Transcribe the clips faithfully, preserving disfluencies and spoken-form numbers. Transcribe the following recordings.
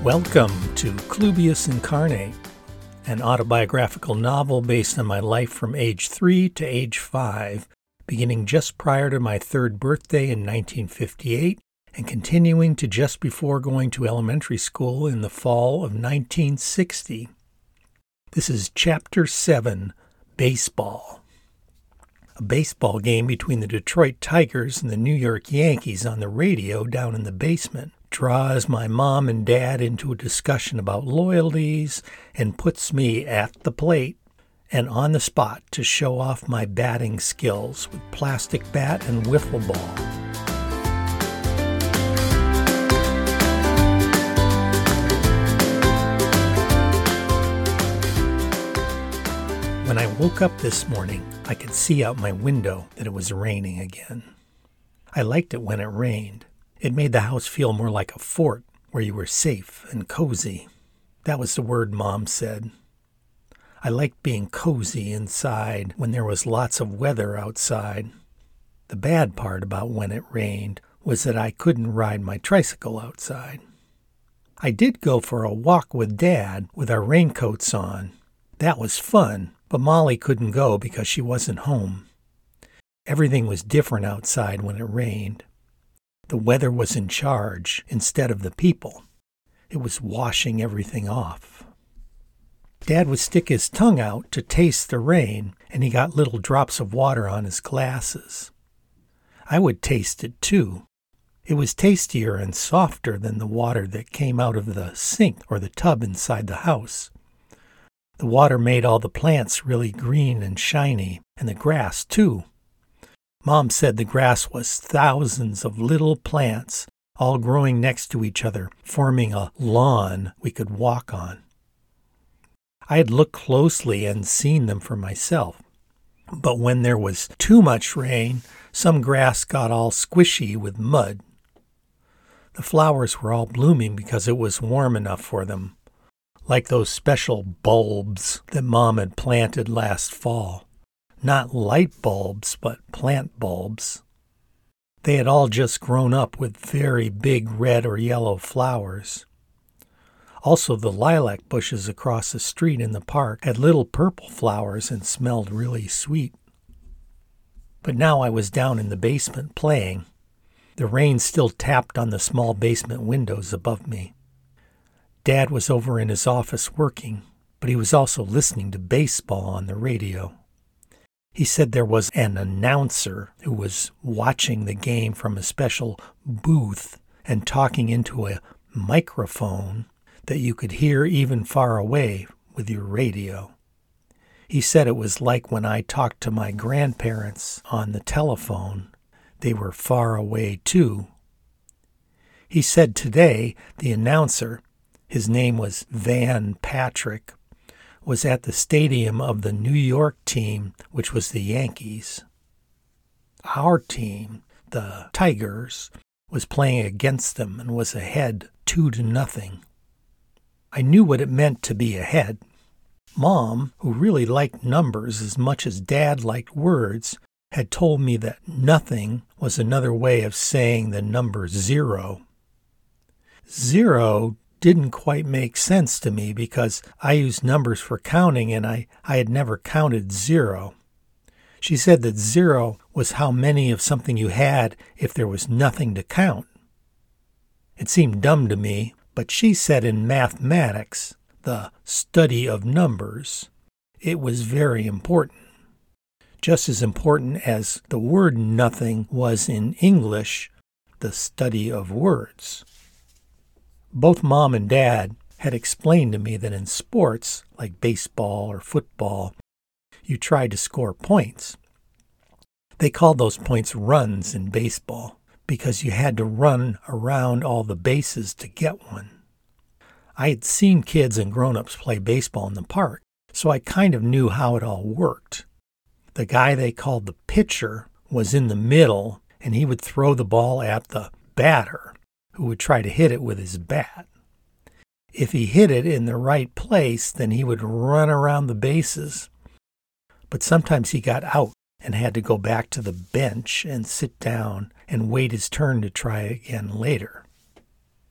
Welcome to Clubius Incarnate, an autobiographical novel based on my life from age three to age five, beginning just prior to my third birthday in nineteen fifty-eight and continuing to just before going to elementary school in the fall of nineteen sixty. This is Chapter seven, Baseball. A baseball game between the Detroit Tigers and the New York Yankees on the radio down in the basement draws my mom and dad into a discussion about loyalties and puts me at the plate and on the spot to show off my batting skills with plastic bat and wiffle ball. When I woke up this morning, I could see out my window that it was raining again. I liked it when it rained. It made the house feel more like a fort where you were safe and cozy. That was the word Mom said. I liked being cozy inside when there was lots of weather outside. The bad part about when it rained was that I couldn't ride my tricycle outside. I did go for a walk with Dad with our raincoats on. That was fun, but Molly couldn't go because she wasn't home. Everything was different outside when it rained. The weather was in charge instead of the people. It was washing everything off. Dad would stick his tongue out to taste the rain, and he got little drops of water on his glasses. I would taste it too. It was tastier and softer than the water that came out of the sink or the tub inside the house. The water made all the plants really green and shiny, and the grass too. Mom said the grass was thousands of little plants, all growing next to each other, forming a lawn we could walk on. I had looked closely and seen them for myself, but when there was too much rain, some grass got all squishy with mud. The flowers were all blooming because it was warm enough for them, like those special bulbs that Mom had planted last fall. Not light bulbs, but plant bulbs. They had all just grown up with very big red or yellow flowers. Also, the lilac bushes across the street in the park had little purple flowers and smelled really sweet. But now I was down in the basement playing. The rain still tapped on the small basement windows above me. Dad was over in his office working, but he was also listening to baseball on the radio. He said there was an announcer who was watching the game from a special booth and talking into a microphone that you could hear even far away with your radio. He said it was like when I talked to my grandparents on the telephone. They were far away too. He said today the announcer, his name was Van Patrick, was at the stadium of the New York team, which was the Yankees. Our team, the Tigers, was playing against them and was ahead two to nothing. I knew what it meant to be ahead. Mom, who really liked numbers as much as Dad liked words, had told me that nothing was another way of saying the number zero. Zero didn't quite make sense to me because I used numbers for counting and I, I had never counted zero. She said that zero was how many of something you had if there was nothing to count. It seemed dumb to me, but she said in mathematics, the study of numbers, it was very important. Just as important as the word nothing was in English, the study of words. Both Mom and Dad had explained to me that in sports, like baseball or football, you tried to score points. They called those points runs in baseball because you had to run around all the bases to get one. I had seen kids and grown-ups play baseball in the park, so I kind of knew how it all worked. The guy they called the pitcher was in the middle, and he would throw the ball at the batter, who would try to hit it with his bat. If he hit it in the right place, then he would run around the bases. But sometimes he got out and had to go back to the bench and sit down and wait his turn to try again later.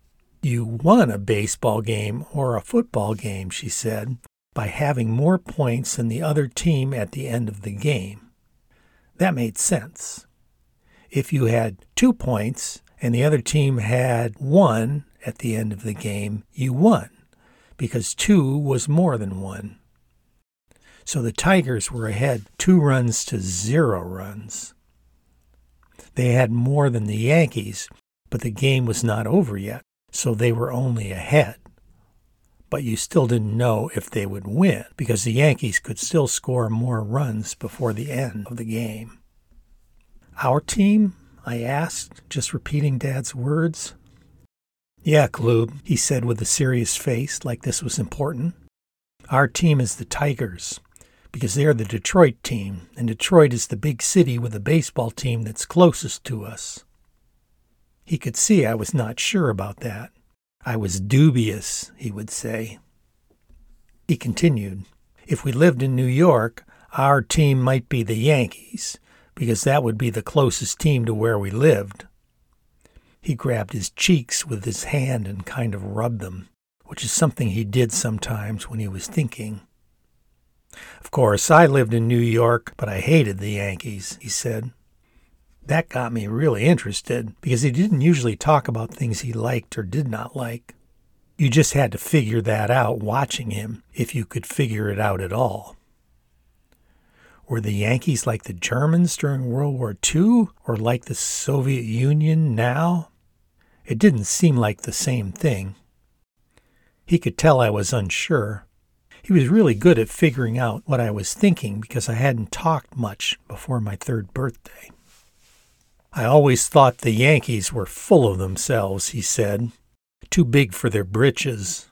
You won a baseball game or a football game, she said, by having more points than the other team at the end of the game. That made sense. If you had two points and the other team had one at the end of the game, you won, because two was more than one. So the Tigers were ahead two runs to zero runs. They had more than the Yankees, but the game was not over yet, so they were only ahead. But you still didn't know if they would win, because the Yankees could still score more runs before the end of the game. Our team? I asked, just repeating Dad's words. Yeah, Klub, he said with a serious face, like this was important. Our team is the Tigers, because they're the Detroit team, and Detroit is the big city with a baseball team that's closest to us. He could see I was not sure about that. I was dubious, he would say. He continued, if we lived in New York, our team might be the Yankees, because that would be the closest team to where we lived. He grabbed his cheeks with his hand and kind of rubbed them, which is something he did sometimes when he was thinking. Of course, I lived in New York, but I hated the Yankees, he said. That got me really interested, because he didn't usually talk about things he liked or did not like. You just had to figure that out watching him, if you could figure it out at all. Were the Yankees like the Germans during World War Two, or like the Soviet Union now? It didn't seem like the same thing. He could tell I was unsure. He was really good at figuring out what I was thinking, because I hadn't talked much before my third birthday. I always thought the Yankees were full of themselves, he said, too big for their britches.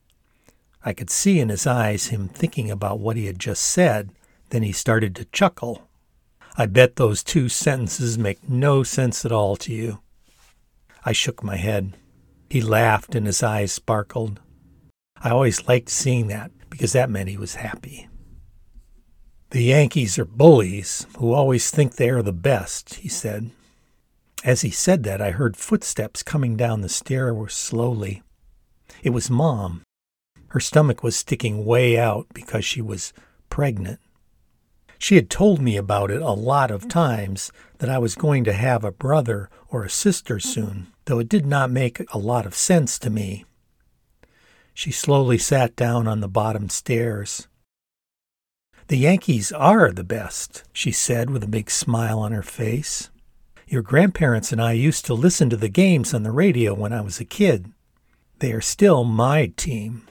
I could see in his eyes him thinking about what he had just said. Then he started to chuckle. I bet those two sentences make no sense at all to you. I shook my head. He laughed and his eyes sparkled. I always liked seeing that, because that meant he was happy. The Yankees are bullies who always think they are the best, he said. As he said that, I heard footsteps coming down the stair slowly. It was Mom. Her stomach was sticking way out because she was pregnant. She had told me about it a lot of times, that I was going to have a brother or a sister soon, though it did not make a lot of sense to me. She slowly sat down on the bottom stairs. The Yankees are the best, she said with a big smile on her face. Your grandparents and I used to listen to the games on the radio when I was a kid. They are still my team.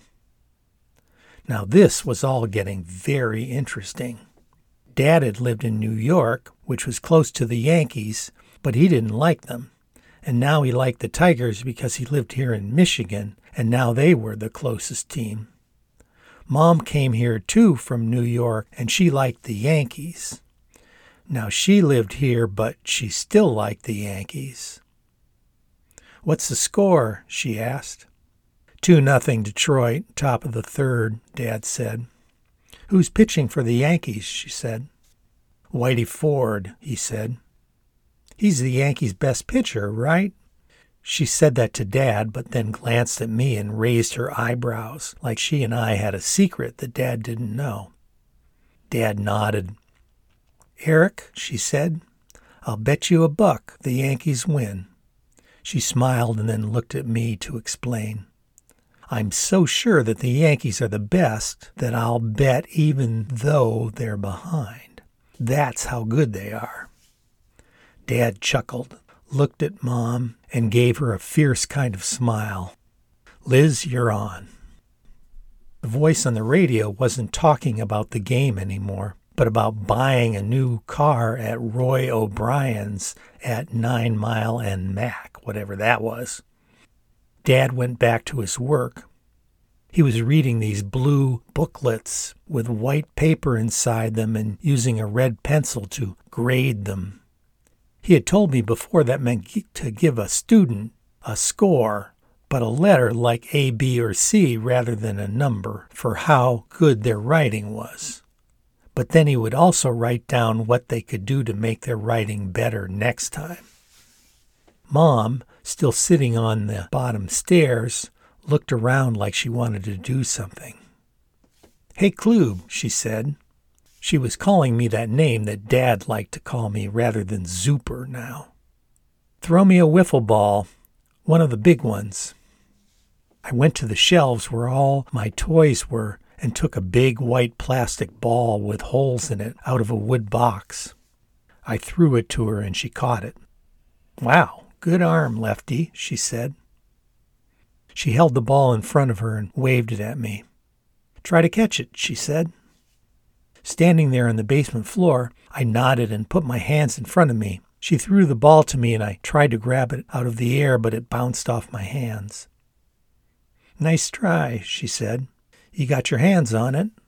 Now this was all getting very interesting. Dad had lived in New York, which was close to the Yankees, but he didn't like them. And now he liked the Tigers because he lived here in Michigan, and now they were the closest team. Mom came here too from New York, and she liked the Yankees. Now she lived here, but she still liked the Yankees. What's the score? She asked. Two nothing Detroit, top of the third, Dad said. Who's pitching for the Yankees? She said. Whitey Ford, he said. He's the Yankees' best pitcher, right? She said that to Dad, but then glanced at me and raised her eyebrows, like she and I had a secret that Dad didn't know. Dad nodded. Eric, she said, I'll bet you a buck the Yankees win. She smiled and then looked at me to explain. I'm so sure that the Yankees are the best that I'll bet even though they're behind. That's how good they are. Dad chuckled, looked at Mom, and gave her a fierce kind of smile. Liz, you're on. The voice on the radio wasn't talking about the game anymore, but about buying a new car at Roy O'Brien's at Nine Mile and Mac, whatever that was. Dad went back to his work. He was reading these blue booklets with white paper inside them and using a red pencil to grade them. He had told me before that meant to give a student a score, but a letter like A, B, or C rather than a number for how good their writing was. But then he would also write down what they could do to make their writing better next time. Mom still sitting on the bottom stairs, looked around like she wanted to do something. "Hey, Klube," she said. She was calling me that name that Dad liked to call me rather than Zooper now. "Throw me a wiffle ball, one of the big ones." I went to the shelves where all my toys were and took a big white plastic ball with holes in it out of a wood box. I threw it to her and she caught it. "Wow, good arm, Lefty," she said. She held the ball in front of her and waved it at me. "Try to catch it," she said. Standing there on the basement floor, I nodded and put my hands in front of me. She threw the ball to me and I tried to grab it out of the air, but it bounced off my hands. "Nice try," she said. "You got your hands on it."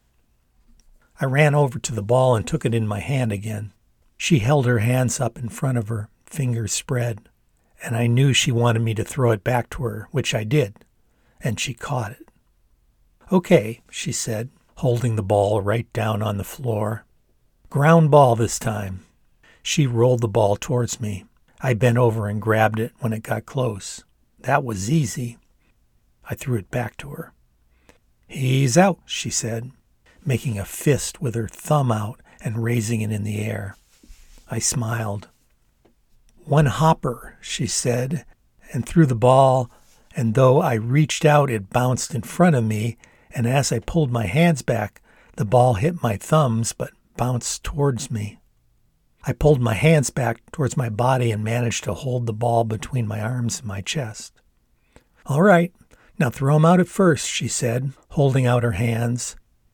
I ran over to the ball and took it in my hand again. She held her hands up in front of her, fingers spread, and I knew she wanted me to throw it back to her, which I did, and she caught it. "Okay," she said, holding the ball right down on the floor. "Ground ball this time." She rolled the ball towards me. I bent over and grabbed it when it got close. That was easy. I threw it back to her. "He's out," she said, making a fist with her thumb out and raising it in the air. I smiled. "One hopper," she said, and threw the ball, and though I reached out, it bounced in front of me, and as I pulled my hands back, the ball hit my thumbs but bounced towards me. I pulled my hands back towards my body and managed to hold the ball between my arms and my chest. "All right, now throw him out at first," she said, holding out her hands.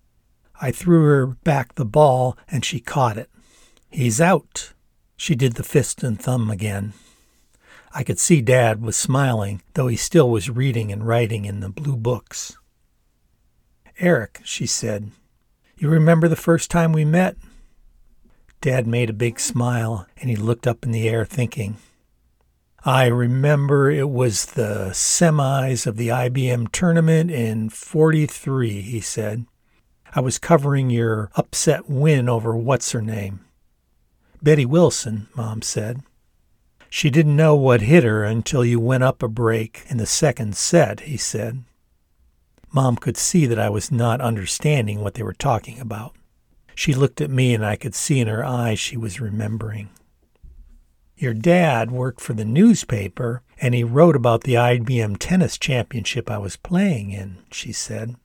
I threw her back the ball, and she caught it. "He's out." She did the fist and thumb again. I could see Dad was smiling, though he still was reading and writing in the blue books. "Eric," she said, "you remember the first time we met?" Dad made a big smile, and he looked up in the air thinking. "I remember it was the semis of the I B M tournament in forty-three, he said. "I was covering your upset win over what's-her-name." "Betty Wilson," Mom said. "She didn't know what hit her until you went up a break in the second set," he said. Mom could see that I was not understanding what they were talking about. She looked at me and I could see in her eyes she was remembering. "Your dad worked for the newspaper and he wrote about the I B M tennis championship I was playing in," she said.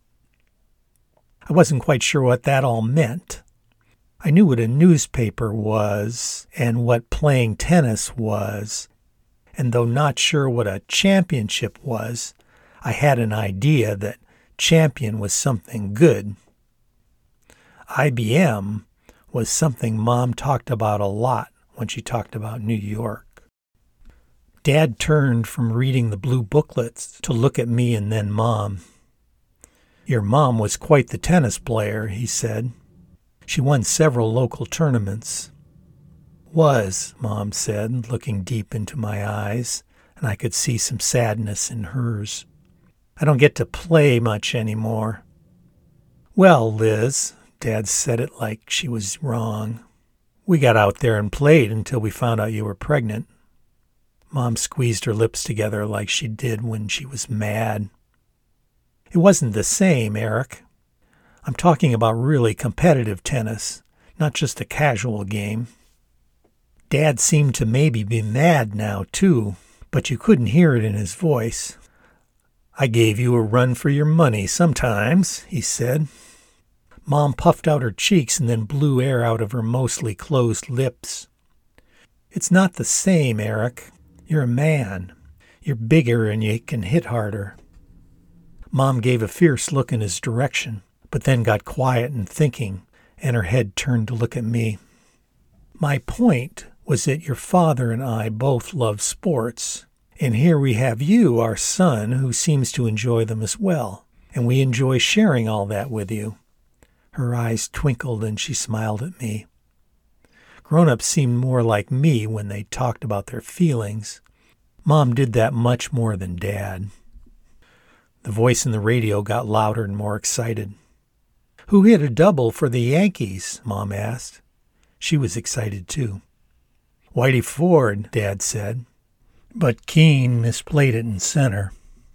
I wasn't quite sure what that all meant. I knew what a newspaper was and what playing tennis was, and though not sure what a championship was, I had an idea that champion was something good. I B M was something Mom talked about a lot when she talked about New York. Dad turned from reading the blue booklets to look at me and then Mom. "Your mom was quite the tennis player," he said. "She won several local tournaments." "Was," Mom said, looking deep into my eyes, and I could see some sadness in hers. "I don't get to play much anymore." "Well, Liz," Dad said it like she was wrong, "we got out there and played until we found out you were pregnant." Mom squeezed her lips together like she did when she was mad. "It wasn't the same, Eric. I'm talking about really competitive tennis, not just a casual game." Dad seemed to maybe be mad now, too, but you couldn't hear it in his voice. "I gave you a run for your money sometimes," he said. Mom puffed out her cheeks and then blew air out of her mostly closed lips. "It's not the same, Eric. You're a man. You're bigger and you can hit harder." Mom gave a fierce look in his direction, but then got quiet and thinking, and her head turned to look at me. "My point was that your father and I both love sports, and here we have you, our son, who seems to enjoy them as well, and we enjoy sharing all that with you." Her eyes twinkled and she smiled at me. Grown-ups seemed more like me when they talked about their feelings. Mom did that much more than Dad. The voice in the radio got louder and more excited. "Who hit a double for the Yankees?" Mom asked. She was excited too. "Whitey Ford," Dad said. but Keen misplayed it in center.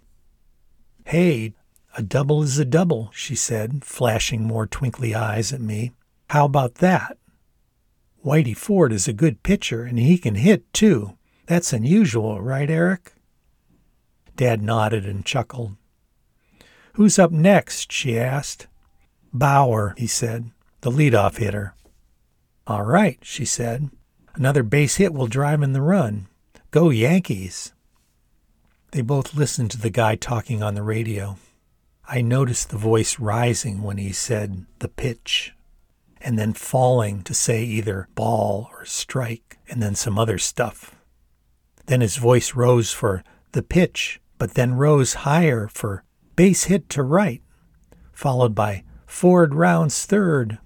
"Hey, a double is a double," she said, flashing more twinkly eyes at me. "How about that? Whitey Ford is a good pitcher, and he can hit, too. That's unusual, right, Eric?" Dad nodded and chuckled. "Who's up next?" she asked. "Bauer," he said, "the leadoff hitter." "All right," she said. "Another base hit will drive in the run. Go Yankees." They both listened to the guy talking on the radio. I noticed the voice rising when he said the pitch, and then falling to say either ball or strike, and then some other stuff. Then his voice rose for the pitch, but then rose higher for base hit to right, followed by Ford rounds third.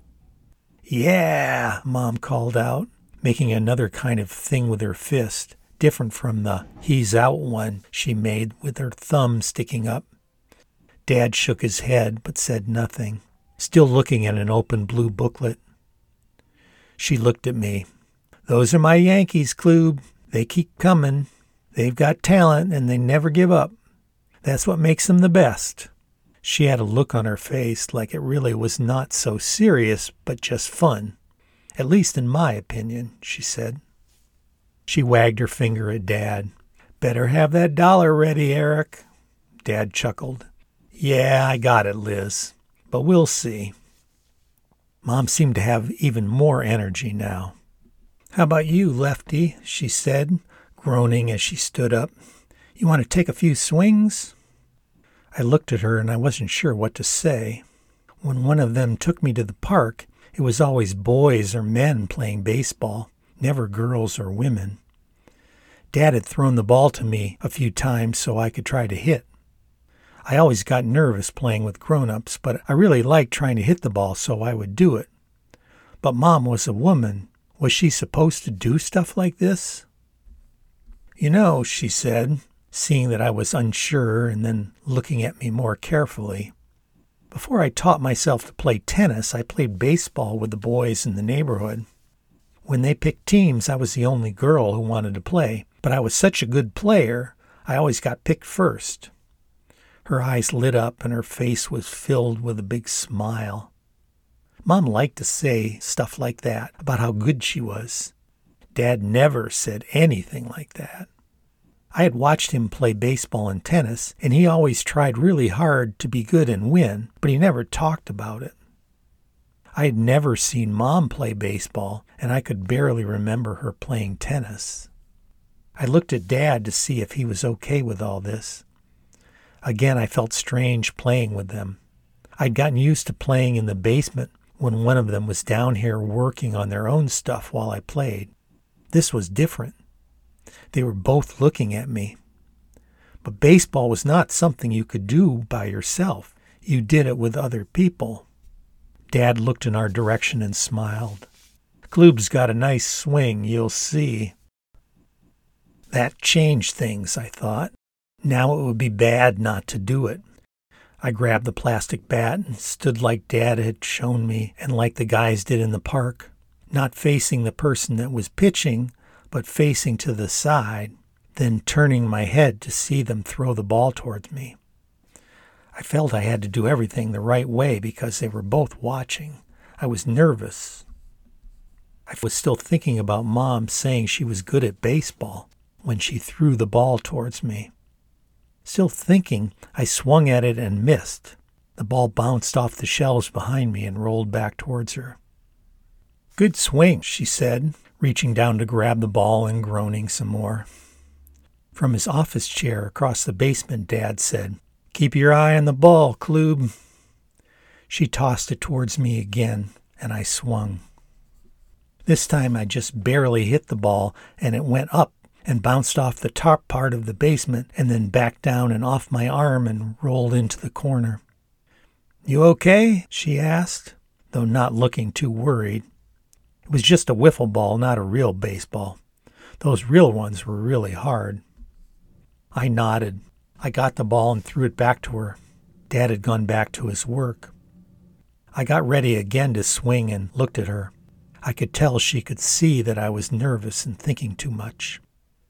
"Yeah," Mom called out, making another kind of thing with her fist, different from the he's out one she made with her thumb sticking up. Dad shook his head but said nothing, still looking at an open blue booklet. She looked at me. "Those are my Yankees, Klube. They keep coming. They've got talent and they never give up. That's what makes them the best." She had a look on her face like it really was not so serious but just fun. "At least in my opinion," she said. She wagged her finger at Dad. "Better have that dollar ready, Eric." Dad chuckled. "Yeah, I got it, Liz. But we'll see." Mom seemed to have even more energy now. "How about you, Lefty?" she said, groaning as she stood up. "You want to take a few swings?" I looked at her and I wasn't sure what to say. When one of them took me to the park, it was always boys or men playing baseball, never girls or women. Dad had thrown the ball to me a few times so I could try to hit. I always got nervous playing with grown-ups, but I really liked trying to hit the ball, so I would do it. But Mom was a woman. Was she supposed to do stuff like this? "You know," she said, seeing that I was unsure and then looking at me more carefully, "before I taught myself to play tennis, I played baseball with the boys in the neighborhood. When they picked teams, I was the only girl who wanted to play, but I was such a good player, I always got picked first." Her eyes lit up and her face was filled with a big smile. Mom liked to say stuff like that about how good she was. Dad never said anything like that. I had watched him play baseball and tennis, and he always tried really hard to be good and win, but he never talked about it. I had never seen Mom play baseball, and I could barely remember her playing tennis. I looked at Dad to see if he was okay with all this. Again, I felt strange playing with them. I'd gotten used to playing in the basement when one of them was down here working on their own stuff while I played. This was different. They were both looking at me. But baseball was not something you could do by yourself. You did it with other people. Dad looked in our direction and smiled. "Klube's got a nice swing, you'll see." That changed things, I thought. Now it would be bad not to do it. I grabbed the plastic bat and stood like Dad had shown me and like the guys did in the park, not facing the person that was pitching, but facing to the side, then turning my head to see them throw the ball towards me. I felt I had to do everything the right way because they were both watching. I was nervous. I was still thinking about Mom saying she was good at baseball when she threw the ball towards me. Still thinking, I swung at it and missed. The ball bounced off the shelves behind me and rolled back towards her. "Good swing," she said, reaching down to grab the ball and groaning some more. From his office chair across the basement, Dad said, "Keep your eye on the ball, Klube." She tossed it towards me again, and I swung. This time I just barely hit the ball, and it went up and bounced off the top part of the basement and then back down and off my arm and rolled into the corner. "You okay?" she asked, though not looking too worried. It was just a wiffle ball, not a real baseball. Those real ones were really hard. I nodded. I got the ball and threw it back to her. Dad had gone back to his work. I got ready again to swing and looked at her. I could tell she could see that I was nervous and thinking too much.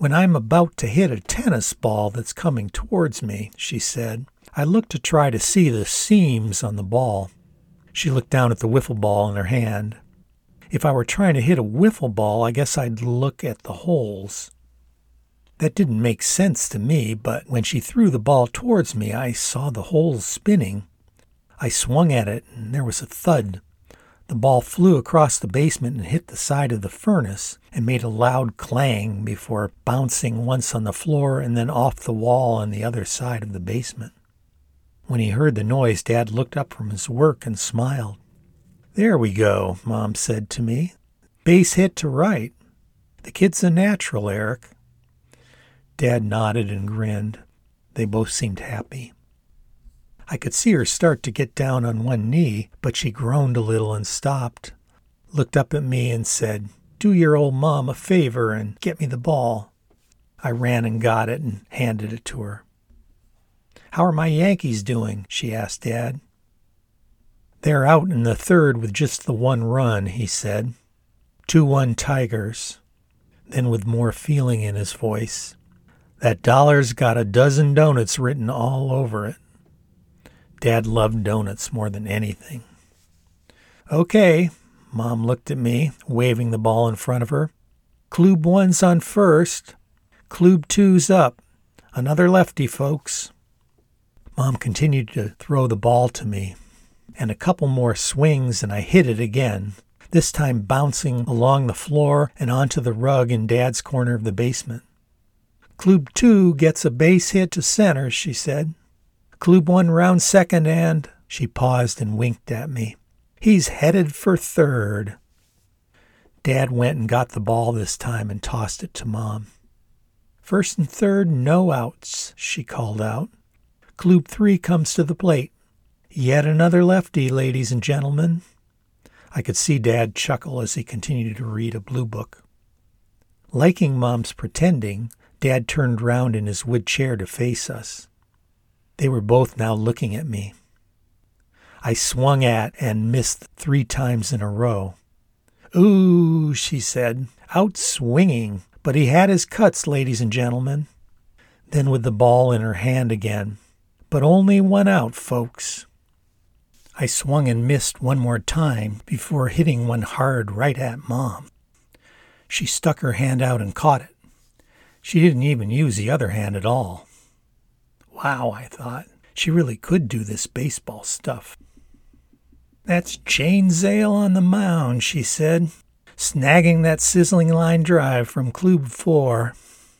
When I'm about to hit a tennis ball that's coming towards me, she said, I look to try to see the seams on the ball. She looked down at the wiffle ball in her hand. If I were trying to hit a wiffle ball, I guess I'd look at the holes. That didn't make sense to me, but when she threw the ball towards me, I saw the holes spinning. I swung at it, and there was a thud. The ball flew across the basement and hit the side of the furnace and made a loud clang before bouncing once on the floor and then off the wall on the other side of the basement. When he heard the noise, Dad looked up from his work and smiled. There we go, Mom said to me. Base hit to right. The kid's a natural, Eric. Dad nodded and grinned. They both seemed happy. I could see her start to get down on one knee, but she groaned a little and stopped, looked up at me and said, Do your old mom a favor and get me the ball. I ran and got it and handed it to her. How are my Yankees doing? She asked Dad. They're out in the third with just the one run, he said. two one Tigers. Then with more feeling in his voice, That dollar's got a dozen donuts written all over it. Dad loved donuts more than anything. Okay, Mom looked at me, waving the ball in front of her. Klub one's on first. Klub two's up. Another lefty, folks. Mom continued to throw the ball to me, and a couple more swings and I hit it again, this time bouncing along the floor and onto the rug in Dad's corner of the basement. Klub two gets a base hit to center, she said. Klub one round second and... She paused and winked at me. He's headed for third. Dad went and got the ball this time and tossed it to Mom. First and third, no outs, she called out. Klub three comes to the plate. Yet another lefty, ladies and gentlemen. I could see Dad chuckle as he continued to read a blue book. Liking Mom's pretending, Dad turned round in his wood chair to face us. They were both now looking at me. I swung at and missed three times in a row. Ooh, she said, out swinging, but he had his cuts, ladies and gentlemen. Then with the ball in her hand again, but only one out, folks. I swung and missed one more time before hitting one hard right at Mom. She stuck her hand out and caught it. She didn't even use the other hand at all. Wow, I thought, she really could do this baseball stuff. That's Jane Zale on the mound, she said, snagging that sizzling line drive from Klub four.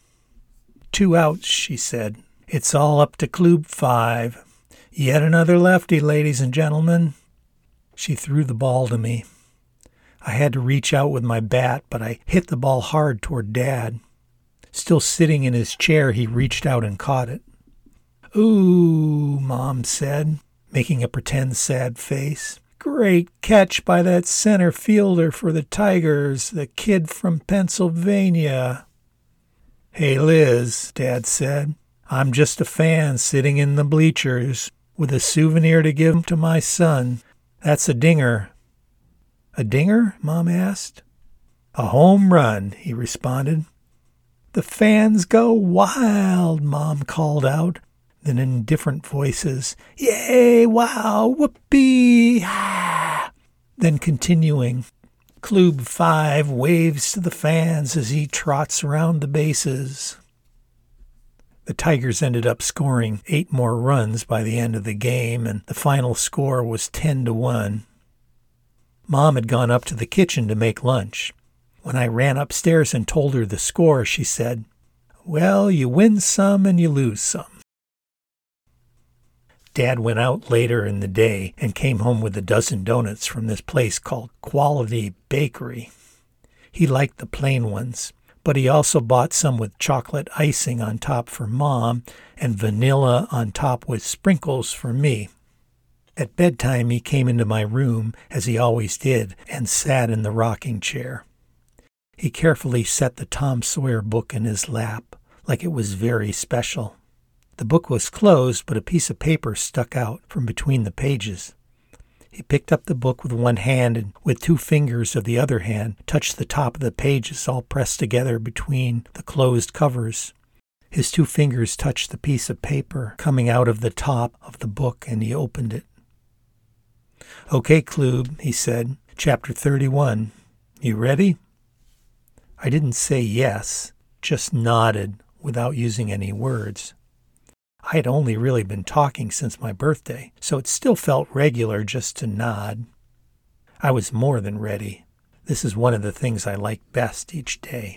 Two outs, she said. It's all up to Klub five. Yet another lefty, ladies and gentlemen. She threw the ball to me. I had to reach out with my bat, but I hit the ball hard toward Dad. Still sitting in his chair, he reached out and caught it. Ooh, Mom said, making a pretend sad face. Great catch by that center fielder for the Tigers, the kid from Pennsylvania. Hey, Liz, Dad said. I'm just a fan sitting in the bleachers with a souvenir to give to my son. That's a dinger. A dinger? Mom asked. A home run, he responded. The fans go wild, Mom called out. Then in different voices, yay, wow, whoopee, ah. Then continuing, Klub five waves to the fans as he trots around the bases. The Tigers ended up scoring eight more runs by the end of the game, and the final score was ten to one. Mom had gone up to the kitchen to make lunch. When I ran upstairs and told her the score, she said, Well, you win some and you lose some. Dad went out later in the day and came home with a dozen donuts from this place called Quality Bakery. He liked the plain ones, but he also bought some with chocolate icing on top for Mom and vanilla on top with sprinkles for me. At bedtime, he came into my room, as he always did, and sat in the rocking chair. He carefully set the Tom Sawyer book in his lap, like it was very special. The book was closed, but a piece of paper stuck out from between the pages. He picked up the book with one hand and with two fingers of the other hand touched the top of the pages all pressed together between the closed covers. His two fingers touched the piece of paper coming out of the top of the book, and he opened it. "Okay, Klube," he said, "chapter thirty-one. You ready?" I didn't say yes, just nodded without using any words. I had only really been talking since my birthday, so it still felt regular just to nod. I was more than ready. This is one of the things I like best each day.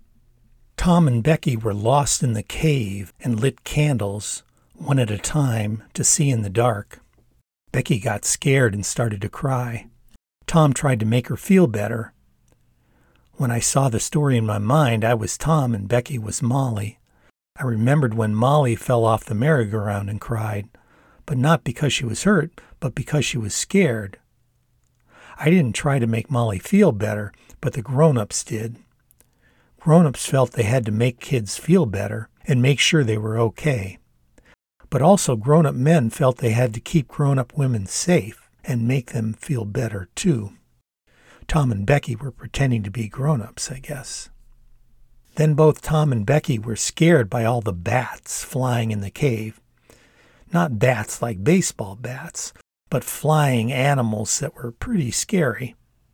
Tom and Becky were lost in the cave and lit candles, one at a time, to see in the dark. Becky got scared and started to cry. Tom tried to make her feel better. When I saw the story in my mind, I was Tom and Becky was Molly. I remembered when Molly fell off the merry-go-round and cried, but not because she was hurt, but because she was scared. I didn't try to make Molly feel better, but the grown-ups did. Grown-ups felt they had to make kids feel better and make sure they were okay. But also grown-up men felt they had to keep grown-up women safe and make them feel better too. Tom and Becky were pretending to be grown-ups, I guess. Then both Tom and Becky were scared by all the bats flying in the cave. Not bats like baseball bats, but flying animals that were pretty scary.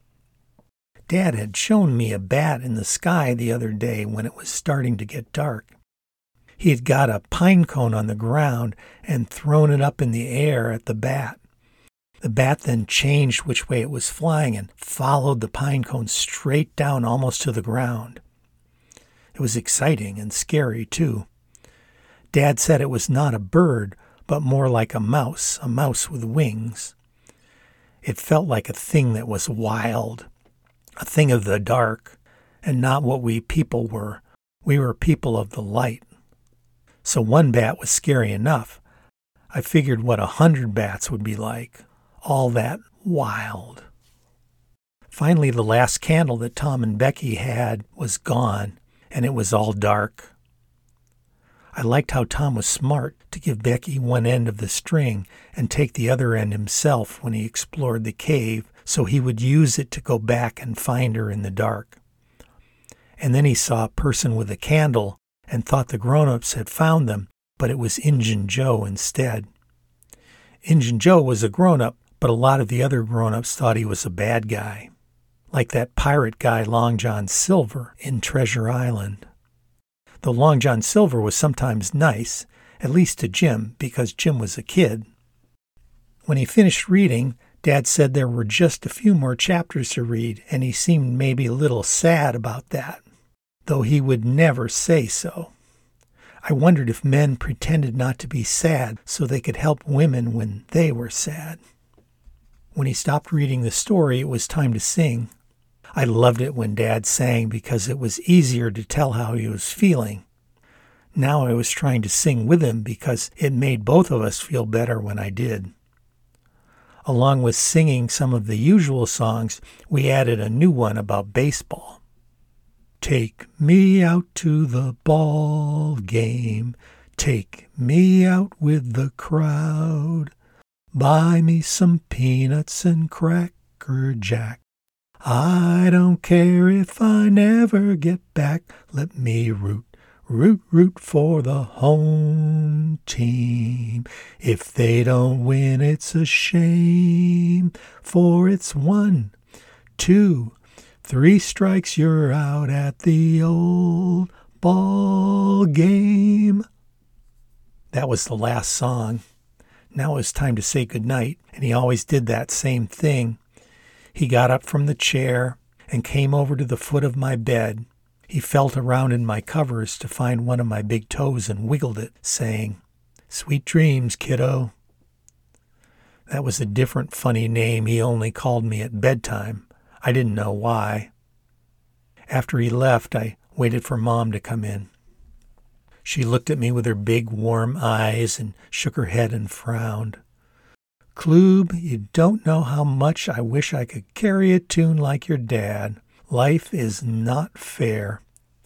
Dad had shown me a bat in the sky the other day when it was starting to get dark. He had got a pine cone on the ground and thrown it up in the air at the bat. The bat then changed which way it was flying and followed the pine cone straight down almost to the ground. It was exciting and scary, too. Dad said it was not a bird, but more like a mouse, a mouse with wings. It felt like a thing that was wild, a thing of the dark, and not what we people were. We were people of the light. So one bat was scary enough. I figured what a hundred bats would be like, all that wild. Finally, the last candle that Tom and Becky had was gone, and it was all dark. I liked how Tom was smart to give Becky one end of the string and take the other end himself when he explored the cave, so he would use it to go back and find her in the dark. And then he saw a person with a candle and thought the grown-ups had found them, but it was Injun Joe instead. Injun Joe was a grown-up, but a lot of the other grown-ups thought he was a bad guy, like that pirate guy Long John Silver in Treasure Island. Though Long John Silver was sometimes nice, at least to Jim, because Jim was a kid. When he finished reading, Dad said there were just a few more chapters to read, and he seemed maybe a little sad about that, though he would never say so. I wondered if men pretended not to be sad so they could help women when they were sad. When he stopped reading the story, it was time to sing. I loved it when Dad sang because it was easier to tell how he was feeling. Now I was trying to sing with him because it made both of us feel better when I did. Along with singing some of the usual songs, we added a new one about baseball. Take me out to the ball game. Take me out with the crowd. Buy me some peanuts and Cracker Jack. I don't care if I never get back. Let me root, root, root for the home team. If they don't win, it's a shame. For it's one, two, three strikes, you're out at the old ball game. That was the last song. Now it was time to say goodnight, and he always did that same thing. He got up from the chair and came over to the foot of my bed. He felt around in my covers to find one of my big toes and wiggled it, saying, "Sweet dreams, kiddo." That was a different funny name he only called me at bedtime. I didn't know why. After he left, I waited for Mom to come in. She looked at me with her big, warm eyes and shook her head and frowned. "Klube, you don't know how much I wish I could carry a tune like your dad. Life is not fair."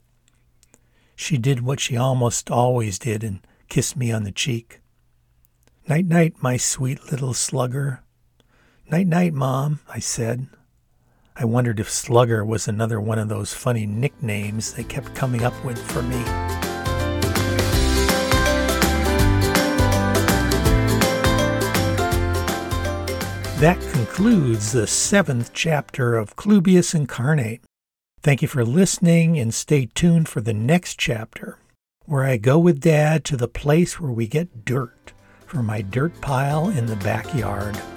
She did what she almost always did and kissed me on the cheek. "Night-night, my sweet little slugger. "Night-night, Mom," I said. I wondered if Slugger was another one of those funny nicknames they kept coming up with for me. That concludes the seventh chapter of Clubius Incarnate. Thank you for listening, and stay tuned for the next chapter, where I go with Dad to the place where we get dirt for my dirt pile in the backyard.